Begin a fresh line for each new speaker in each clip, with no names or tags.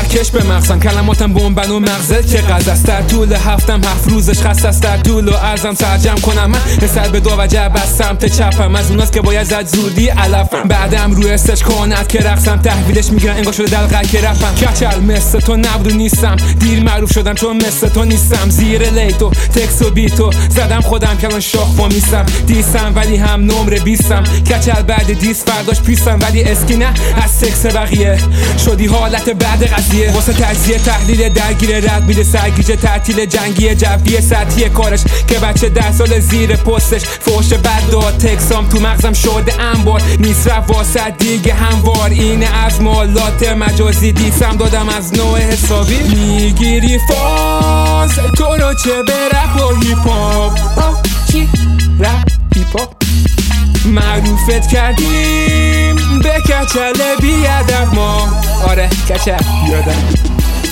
کش به مغزم، کلماتم بمبن و مغزت که غز است. در طول هفتم 7 روزش خست است، در طول و عرضم سرجم کنم من سر به دو وجه بس سمت چپم، از اوناست که باید زد زودی علفم. بعدم روی استش کانت که رقصم، تحویلش میگیرن انگار شده دلقه که رفم. کچل مثل تو نبود و نیستم، دیر معروف شدم چون مثل تو نیستم. زیر لیتو تکس و بیتو زدم خودم کلان شاخ میستم. دیستم ولی هم نمره 20م، کچل بعد دیس فرداش پیستم. ولی اسکی نه از سکس بقیه شدی حالت بعد قضیه. واسه تجزیه تحلیل درگیر رد میده سرگیجه، تعطیل جنگی جوی سطحی کارش که بچه 10 سال زیر پستش فوش بد داد. تکسام تو مغزم شده انبار، نیست رفت واسه دیگه هموار. اینه از مالات مجازی دیسم دادم از نوع حسابی. میگیری فاز تو رو چه به رپ و هیپ هاپ، چی؟ رپ هیپ هاپ معروفت کردیم به کچل بیادب ما. آره کچل بیادب،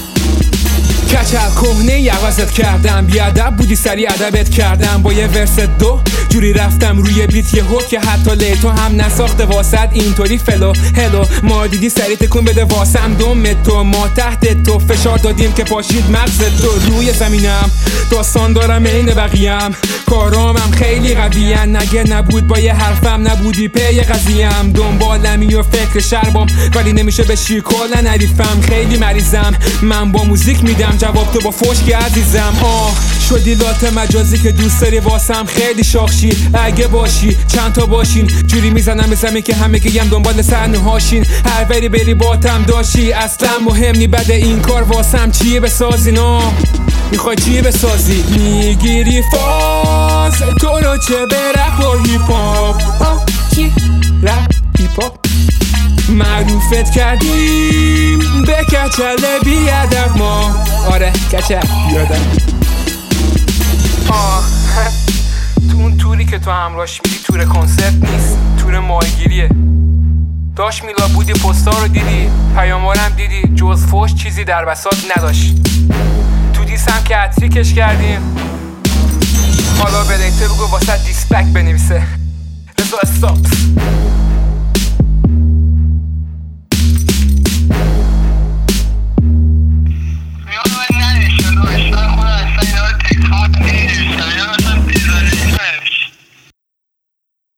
کچل کهنه یوازت کردم، بیادب بودی سری ادبت کردم. با یه ورس 2 جوری رفتم روی بیت یهو که حتی لیتو هم نساخته واسد اینطوری فلو هلو. ما دیدی سری تکون بده واسم دوم تو، ما تحت تو فشار دادیم که پاشید مغزت تو. روی زمینم داستان دارم عین بقیم، کارامم خیلی قویان. نگه نبود با یه حرفم نبودی پی قضیم. دنبالمی و فکر شربام ولی نمیشه به شیرکلا نریفم. خیلی مریضم من با موزیک میدم جواب تو با فشکی عزیزم. شدی لات مجازی که دوست داری واسم خیلی شاخشی. اگه باشی چند تا باشین جوری میزنم به زمین که همه گیم دنبال صحنه هاشین. هر بری بری باتم داشی اصلا مهم نی بده این کار واسم چیه بسازین. میخوای چیه بسازی؟ میگیری فاز تو رو چه به رپ و هیپ هاپ، چی؟ رپ هیپ هاپ معروفت کردیم به کچل بیادب ما. آره کچل بیادب. تو اون توری که تو همراش میری تور کنسرت نیست، تور ماهیگیریه. داش میلا بودی پستا رو دیدی، پیاموارم دیدی، جز فوش چیزی در بساط نداشت. تو دیسم که عطریکش کردیم، حالا به ریتر بگو واسه دیسپک بنویسه. رضا استاپ